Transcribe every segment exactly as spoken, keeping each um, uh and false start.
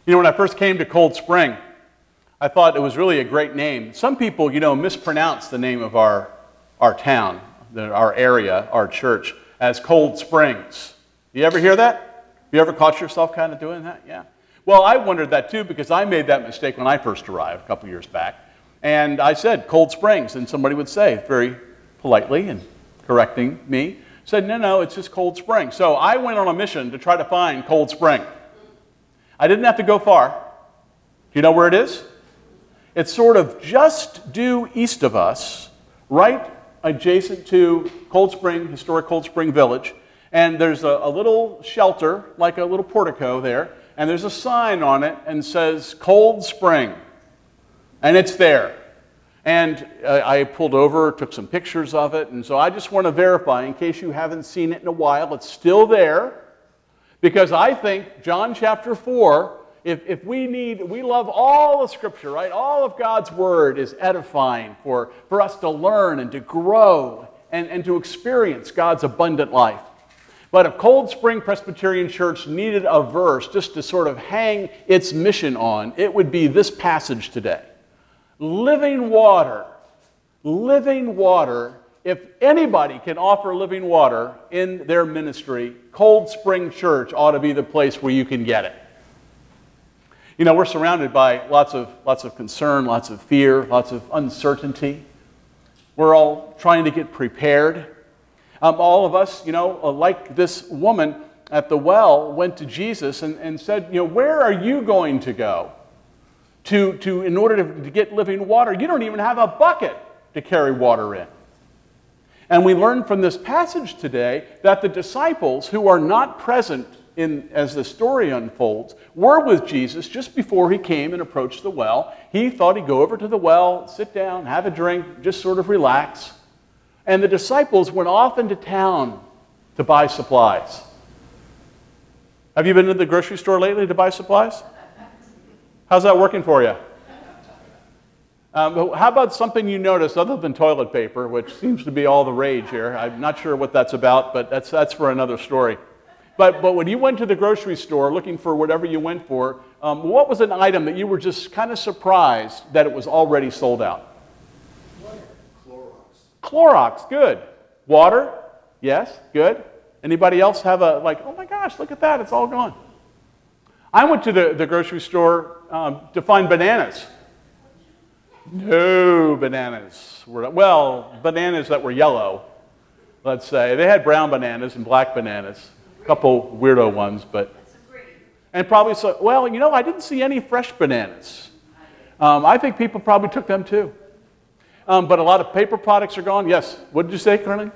You know, when I first came to Cold Spring, I thought it was really a great name. Some people, you know, mispronounce the name of our, our town, the, our area, our church, as Cold Springs. You ever hear that? You ever caught yourself kind of doing that? Yeah. Well, I wondered that too, because I made that mistake when I first arrived a couple years back. And I said Cold Springs, and somebody would say, very politely and correcting me, said, no, no, it's just Cold Spring. So I went on a mission to try to find Cold Spring. I didn't have to go far. Do you know where it is? It's sort of just due east of us, right adjacent to Cold Spring, historic Cold Spring Village. And there's a, a little shelter, like a little portico there, and there's a sign on it and says Cold Spring. And it's there. And uh, I pulled over, took some pictures of it, and so I just want to verify, in case you haven't seen it in a while, it's still there. Because I think John chapter four, if, if we need, we love all of Scripture, right? All of God's Word is edifying for, for us to learn and to grow and, and to experience God's abundant life. But if Cold Spring Presbyterian Church needed a verse just to sort of hang its mission on, it would be this passage today. Living water, living water. If anybody can offer living water in their ministry, Cold Spring Church ought to be the place where you can get it. You know, we're surrounded by lots of, lots of concern, lots of fear, lots of uncertainty. We're all trying to get prepared. Um, all of us, you know, like this woman at the well, went to Jesus and, and said, you know, where are you going to go to, to in order to, to get living water? You don't even have a bucket to carry water in. And we learn from this passage today that the disciples, who are not present in, as the story unfolds, were with Jesus just before he came and approached the well. He thought he'd go over to the well, sit down, have a drink, just sort of relax. And the disciples went off into town to buy supplies. Have you been to the grocery store lately to buy supplies? How's that working for you? Um, how about something you noticed other than toilet paper, which seems to be all the rage here? I'm not sure what that's about, but that's that's for another story. But but when you went to the grocery store looking for whatever you went for, um, what was an item that you were just kind of surprised that it was already sold out? Clorox. Clorox, good. Water, yes, good. Anybody else have a, like, oh my gosh, look at that, it's all gone. I went to the, the grocery store um, to find bananas. No bananas. Were, well, bananas that were yellow, let's say. They had brown bananas and black bananas. A couple weirdo ones, but... And probably so... Well, you know, I didn't see any fresh bananas. Um, I think people probably took them too. Um, but a lot of paper products are gone. Yes. What did you say, Carly?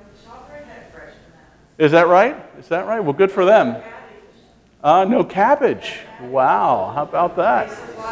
Is that right? Is that right? Well, good for them. Uh, no cabbage. Wow. How about that?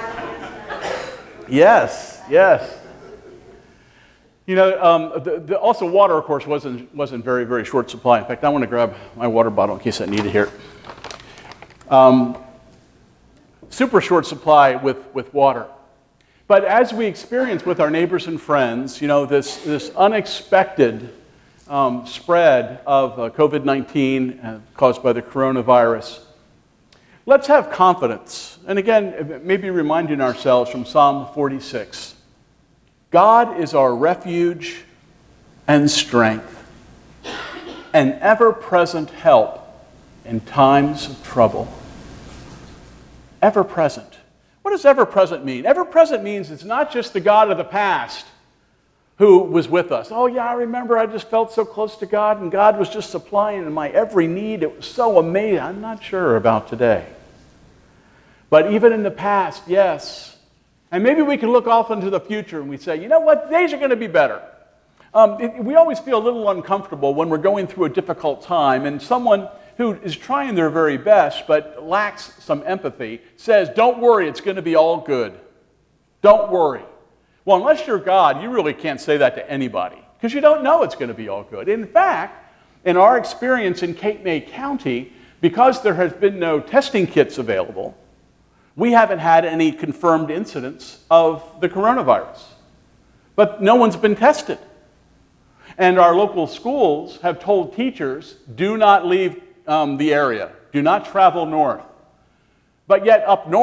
Yes. Yes. You know, um, the, the, also water, of course, wasn't wasn't very, very short supply. In fact, I want to grab my water bottle in case I need it here. Um, super short supply with, with water. But as we experience with our neighbors and friends, you know, this, this unexpected um, spread of uh, COVID nineteen uh, caused by the coronavirus, let's have confidence. And again, maybe reminding ourselves from Psalm forty-six. God is our refuge and strength, an ever-present help in times of trouble. Ever-present. What does ever-present mean? Ever-present means it's not just the God of the past who was with us. Oh yeah, I remember I just felt so close to God and God was just supplying my every need. It was so amazing. I'm not sure about today. But even in the past, yes. And maybe we can look off into the future and we say, you know what, days are going to be better. Um, it, we always feel a little uncomfortable when we're going through a difficult time and someone who is trying their very best but lacks some empathy says, don't worry, it's going to be all good. Don't worry. Well, unless you're God, you really can't say that to anybody because you don't know it's going to be all good. In fact, in our experience in Cape May County, because there has been no testing kits available, we haven't had any confirmed incidents of the coronavirus. But no one's been tested. And our local schools have told teachers, do not leave um, the area. Do not travel north. But yet up north,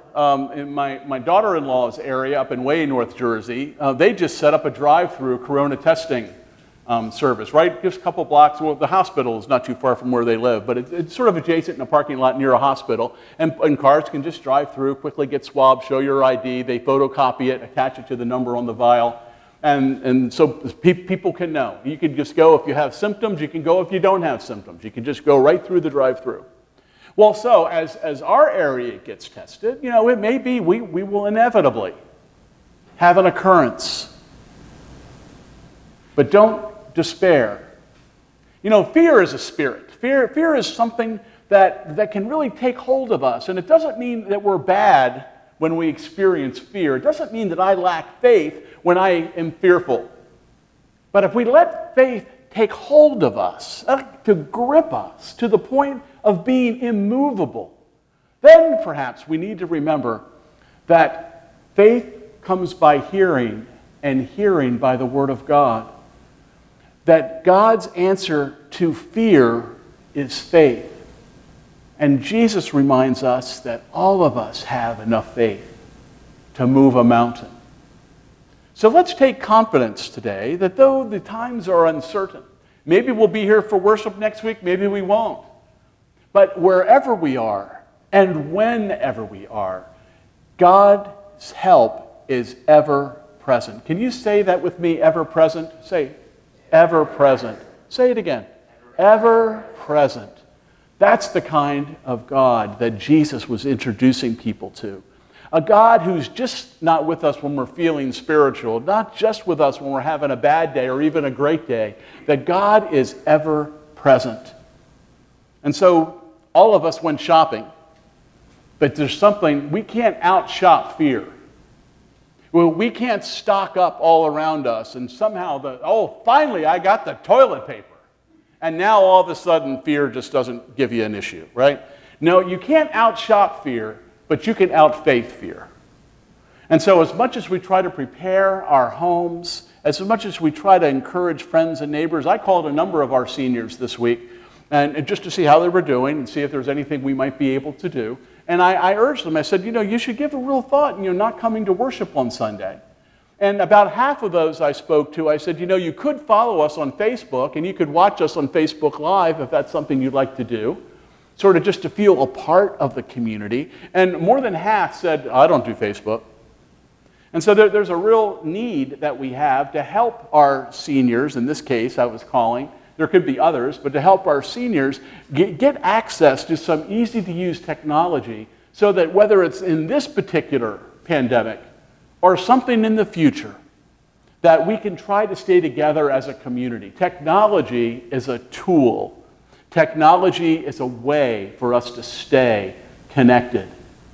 um, in my, my daughter-in-law's area up in Way, North Jersey, uh, they just set up a drive-through corona testing um, service, right? Just a couple blocks. Well, the hospital is not too far from where they live, but it, it's sort of adjacent in a parking lot near a hospital. And, and cars can just drive through, quickly get swabbed, show your I D. They photocopy it, attach it to the number on the vial. And, and so pe- people can know. You can just go if you have symptoms. You can go if you don't have symptoms. You can just go right through the drive-through. Well, so as, as our area gets tested, you know, it may be we, we will inevitably have an occurrence. But don't despair. You know, fear is a spirit. Fear, fear is something that, that can really take hold of us. And it doesn't mean that we're bad when we experience fear. It doesn't mean that I lack faith when I am fearful. But if we let faith take hold of us, uh, to grip us to the point of being immovable, then perhaps we need to remember that faith comes by hearing, and hearing by the Word of God. That God's answer to fear is faith. And Jesus reminds us that all of us have enough faith to move a mountain. So let's take confidence today that though the times are uncertain, maybe we'll be here for worship next week, maybe we won't. But wherever we are and whenever we are, God's help is ever present. Can you say that with me, ever present? Say, ever present. Say it again. Ever present. That's the kind of God that Jesus was introducing people to. A God who's just not with us when we're feeling spiritual, not just with us when we're having a bad day or even a great day, that God is ever present. And so all of us went shopping, but there's something, we can't outshop fear. Well, we can't stock up all around us and somehow, the oh, finally I got the toilet paper. And now all of a sudden fear just doesn't give you an issue, right? No, you can't outshop fear, but you can outfaith fear. And so as much as we try to prepare our homes, as much as we try to encourage friends and neighbors, I called a number of our seniors this week and, and just to see how they were doing and see if there's anything we might be able to do. And I, I urged them, I said, you know, you should give a real thought, you know, not coming to worship on Sunday. And about half of those I spoke to, I said, you know, you could follow us on Facebook and you could watch us on Facebook Live if that's something you'd like to do, sort of just to feel a part of the community. And more than half said, I don't do Facebook. And so there, there's a real need that we have to help our seniors, in this case I was calling, there could be others, but to help our seniors get, get access to some easy-to-use technology so that whether it's in this particular pandemic or something in the future, that we can try to stay together as a community. Technology is a tool. Technology is a way for us to stay connected.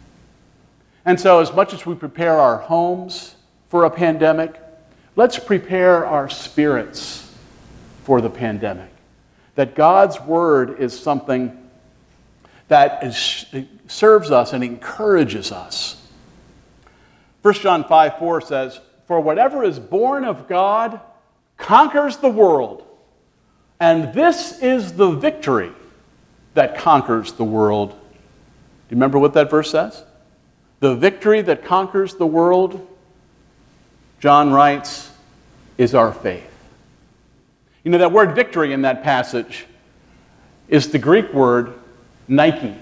And so as much as we prepare our homes for a pandemic, let's prepare our spirits for the pandemic. That God's Word is something that is, serves us and encourages us. First John five four says, for whatever is born of God conquers the world, and this is the victory that conquers the world. Do you remember what that verse says? The victory that conquers the world, John writes, is our faith. You know, that word victory in that passage is the Greek word Nike.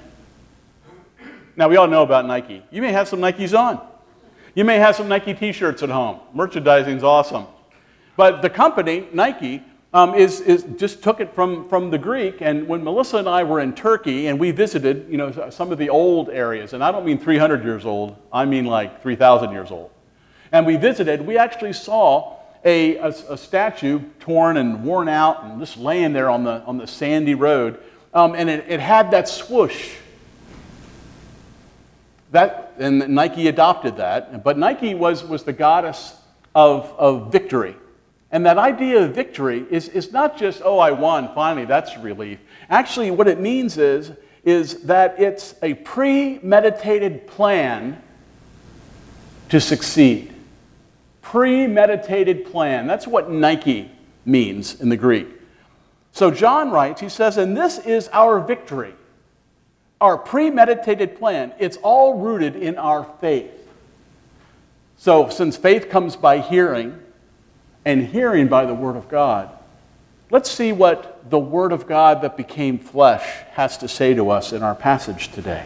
Now, we all know about Nike. You may have some Nikes on. You may have some Nike t-shirts at home. Merchandising's awesome. But the company, Nike, um, is, is just took it from, from the Greek. And when Melissa and I were in Turkey and we visited, you know, some of the old areas, and I don't mean three hundred years old, I mean like three thousand years old. And we visited, we actually saw A, a, a statue torn and worn out and just laying there on the, on the sandy road. Um, and it, it had that swoosh. That, and Nike adopted that. But Nike was, was the goddess of, of victory. And that idea of victory is, is not just, oh, I won, finally, that's relief. Actually, what it means is, is that it's a premeditated plan to succeed. Premeditated plan. That's what Nike means in the Greek. So John writes, he says, and this is our victory. our premeditated plan. It's all rooted in our faith. So since faith comes by hearing, and hearing by the Word of God, let's see what the Word of God that became flesh has to say to us in our passage today.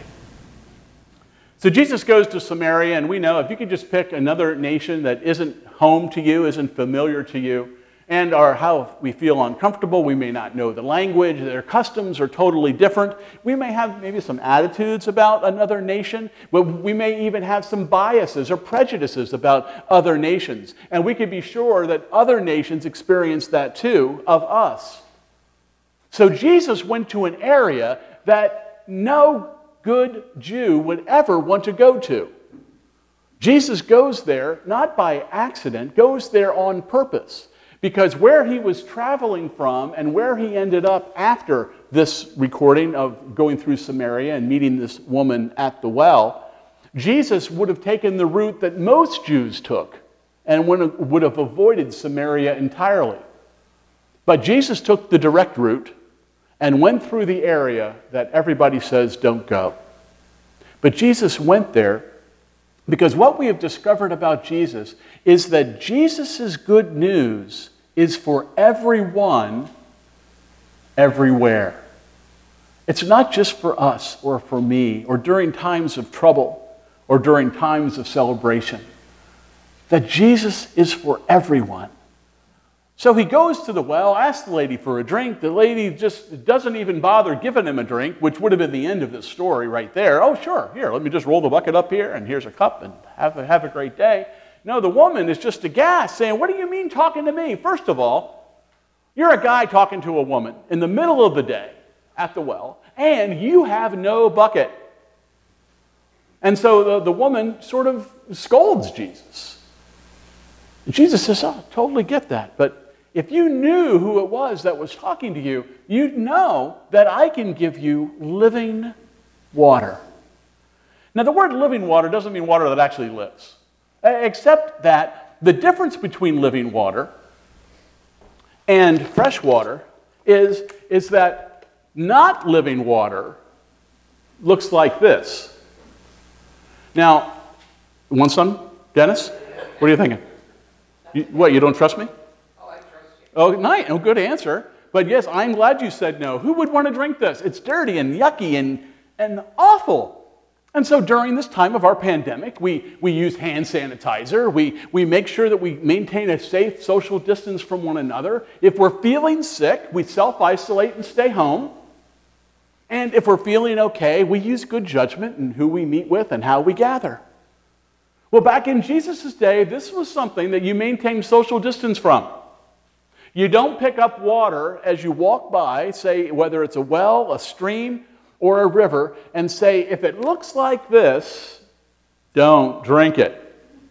So Jesus goes to Samaria, and we know if you could just pick another nation that isn't home to you, isn't familiar to you, and are how we feel uncomfortable, we may not know the language, their customs are totally different. We may have maybe some attitudes about another nation, but we may even have some biases or prejudices about other nations. And we could be sure that other nations experience that too of us. So Jesus went to an area that no good Jew would ever want to go to. Jesus goes there not by accident, goes there on purpose. Because where he was traveling from and where he ended up after this recording of going through Samaria and meeting this woman at the well, Jesus would have taken the route that most Jews took and would have avoided Samaria entirely. But Jesus took the direct route and went through the area that everybody says don't go. But Jesus went there because what we have discovered about Jesus is that Jesus' good news is for everyone, everywhere. It's not just for us or for me or during times of trouble or during times of celebration. That Jesus is for everyone. So he goes to the well, asks the lady for a drink. The lady just doesn't even bother giving him a drink, which would have been the end of this story right there. Oh, sure, here, let me just roll the bucket up here, and here's a cup, and have a, have a great day. No, the woman is just aghast, saying, what do you mean talking to me? First of all, you're a guy talking to a woman in the middle of the day at the well, and you have no bucket. And so the, the woman sort of scolds Jesus. And Jesus says, oh, I totally get that, but if you knew who it was that was talking to you, you'd know that I can give you living water. Now, the word living water doesn't mean water that actually lives, except that the difference between living water and fresh water is, is that not living water looks like this. Now, want some, Dennis? What are you thinking? You, what, you don't trust me? Oh, nice. Oh, good answer. But yes, I'm glad you said no. Who would want to drink this? It's dirty and yucky and, and awful. And so during this time of our pandemic, we, we use hand sanitizer. We, we make sure that we maintain a safe social distance from one another. If we're feeling sick, we self-isolate and stay home. And if we're feeling okay, we use good judgment in who we meet with and how we gather. Well, back in Jesus' day, this was something that you maintained social distance from. You don't pick up water as you walk by, say whether it's a well, a stream, or a river, and say, if it looks like this, don't drink it.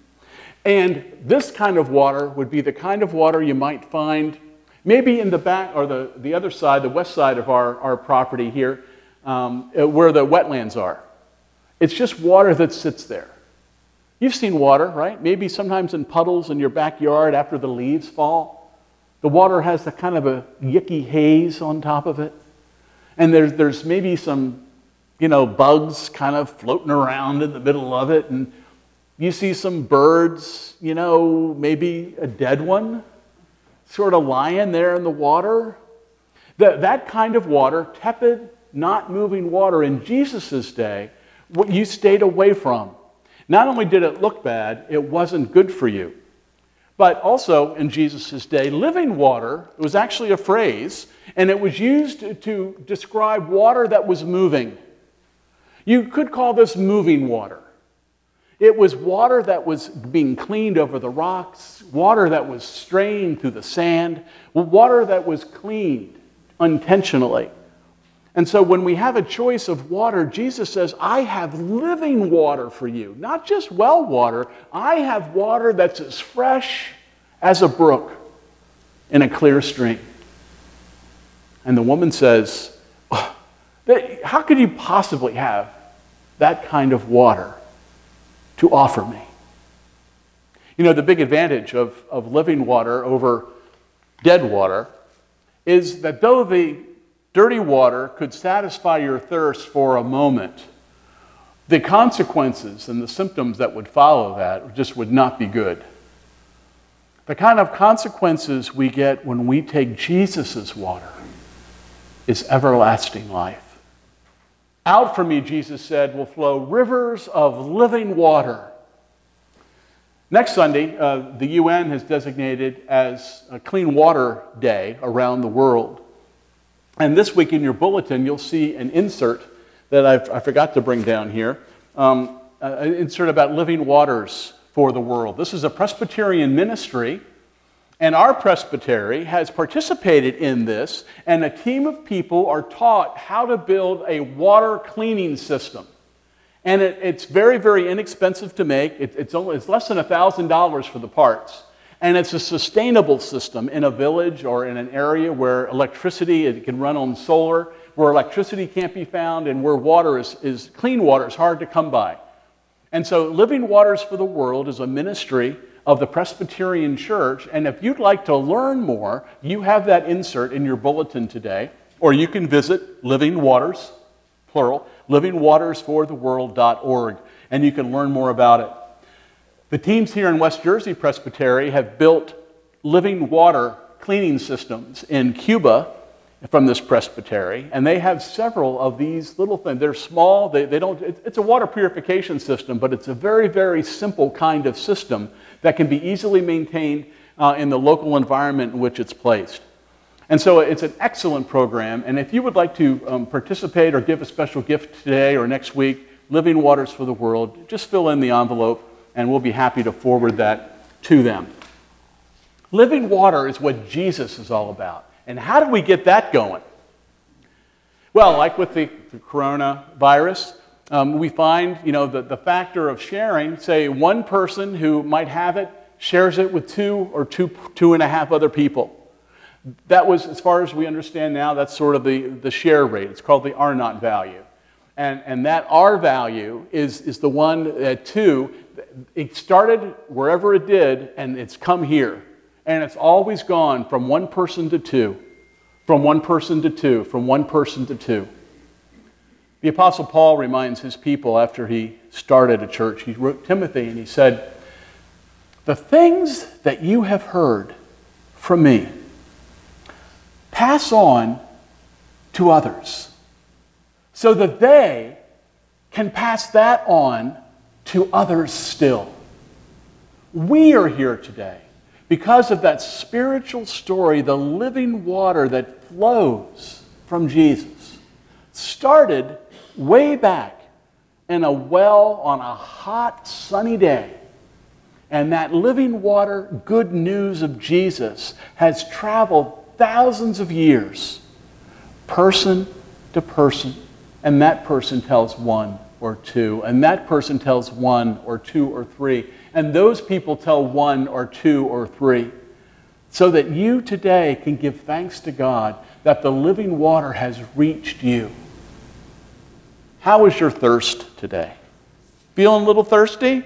And this kind of water would be the kind of water you might find maybe in the back, or the, the other side, the west side of our, our property here, um, where the wetlands are. It's just water that sits there. You've seen water, right? Maybe sometimes in puddles in your backyard after the leaves fall. The water has a kind of a yucky haze on top of it. And there's, there's maybe some, you know, bugs kind of floating around in the middle of it. And you see some birds, you know, maybe a dead one, sort of lying there in the water. That, that kind of water, tepid, not moving water in Jesus' day, what you stayed away from. Not only did it look bad, it wasn't good for you. But also, in Jesus' day, living water was actually a phrase, and it was used to, to describe water that was moving. You could call this moving water. It was water that was being cleaned over the rocks, water that was strained through the sand, water that was cleaned unintentionally. And so when we have a choice of water, Jesus says, I have living water for you. Not just well water. I have water that's as fresh as a brook in a clear stream. And the woman says, oh, how could you possibly have that kind of water to offer me? You know, the big advantage of, of living water over dead water is that though the dirty water could satisfy your thirst for a moment, the consequences and the symptoms that would follow that just would not be good. The kind of consequences we get when we take Jesus' water is everlasting life. Out from me, Jesus said, will flow rivers of living water. Next Sunday, uh, the U N has designated as a Clean Water Day around the world. And this week in your bulletin, you'll see an insert that I've, I forgot to bring down here, um, an insert about living waters for the world. This is a Presbyterian ministry, and our presbytery has participated in this, and a team of people are taught how to build a water cleaning system. And it, it's very, very inexpensive to make. It, it's, only, it's less than one thousand dollars for the parts. And it's a sustainable system in a village or in an area where electricity, it can run on solar, where electricity can't be found, and where water is, is clean water is hard to come by. And so Living Waters for the World is a ministry of the Presbyterian Church, and if you'd like to learn more, you have that insert in your bulletin today, or you can visit Living Waters, plural, living waters for the world dot org, and you can learn more about it. The teams here in West Jersey Presbytery have built living water cleaning systems in Cuba from this presbytery, and they have several of these little things. They're small, they, they don't, it's a water purification system, but it's a very, very simple kind of system that can be easily maintained uh, in the local environment in which it's placed. And so it's an excellent program, and if you would like to um, participate or give a special gift today or next week, Living Waters for the World, just fill in the envelope, and we'll be happy to forward that to them. Living water is what Jesus is all about. And how did we get that going? Well, like with the, the coronavirus, um, we find, you know, the, the factor of sharing, say one person who might have it shares it with two or two, two and a half other people. That was, as far as we understand now, that's sort of the, the share rate. It's called the R naught value. And, and that R value is, is the one at two. It started wherever it did, and it's come here. And it's always gone from one person to two, from one person to two, from one person to two. The Apostle Paul reminds his people after he started a church, he wrote Timothy and he said, "The things that you have heard from me, pass on to others, so that they can pass that on to others still." We are here today because of that spiritual story, the living water that flows from Jesus. Started way back in a well on a hot, sunny day. And that living water, good news of Jesus, has traveled thousands of years, person to person. And that person tells one or two, and that person tells one or two or three, and those people tell one or two or three, so that you today can give thanks to God that the living water has reached you. How is your thirst today? Feeling a little thirsty?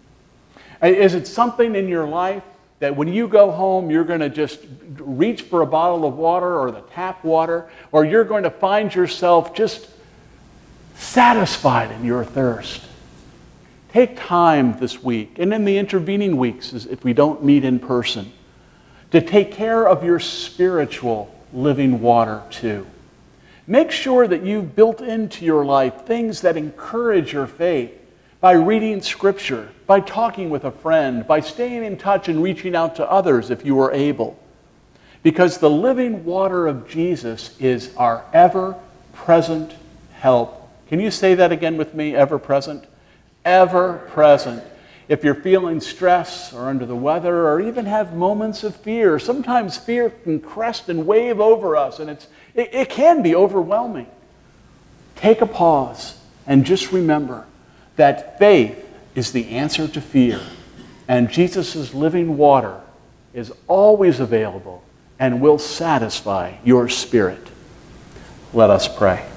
Is it something in your life that when you go home, you're going to just reach for a bottle of water or the tap water, or you're going to find yourself just satisfied in your thirst? Take time this week, and in the intervening weeks, if we don't meet in person, to take care of your spiritual living water too. Make sure that you've built into your life things that encourage your faith by reading Scripture, by talking with a friend, by staying in touch and reaching out to others if you are able. Because the living water of Jesus is our ever-present help. Can you say that again with me? Ever-present? Ever-present. If you're feeling stress or under the weather or even have moments of fear, sometimes fear can crest and wave over us, and it's, it, it can be overwhelming. Take a pause and just remember that faith is the answer to fear, and Jesus' living water is always available and will satisfy your spirit. Let us pray.